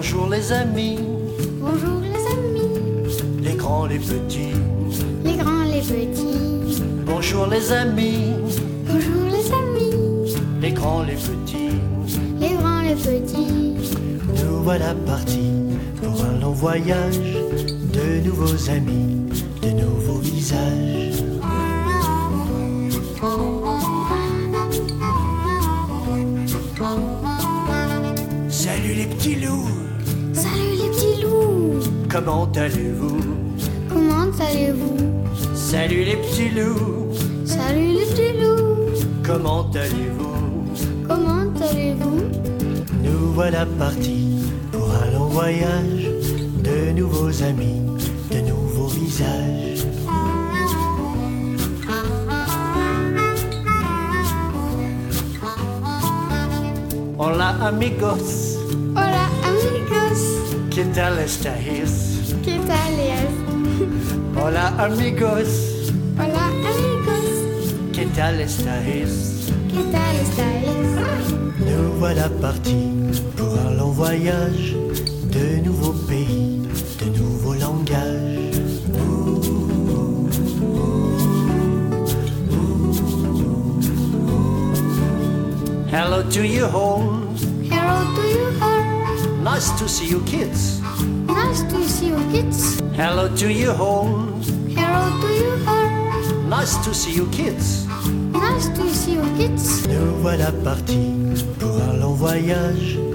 Bonjour les amis, Bonjour les amis, les grands, les petits. les grands, les petits. Bonjour les amis, Bonjour les amis, les grands, les petits. les grands, les petits. Nous voilà partis pour un long voyage, de nouveaux amis, de nouveaux visages. Salut les petits loups, Salut les petits loups, comment allez-vous? comment allez-vous? Salut les petits loups, Salut les petits loups, comment allez-vous? comment allez-vous? Nous voilà partis pour un long voyage, de nouveaux amis, de nouveaux visages. Hola amigos, Hola amigos, ¿qué tal estáis? ¿qué tal es? Hola amigos, Hola amigos, ¿qué tal estáis? ¿qué tal estáis? Nous voilà partis pour un long voyage, de nouveaux pays, de nouveaux langages. Hello to you all, Hello to you all, nice to see you kids. nice to see you kids. Hello to you all, Hello to you all, nice to see you kids. nice to see you kids. Nous voilà partis pour un long voyage,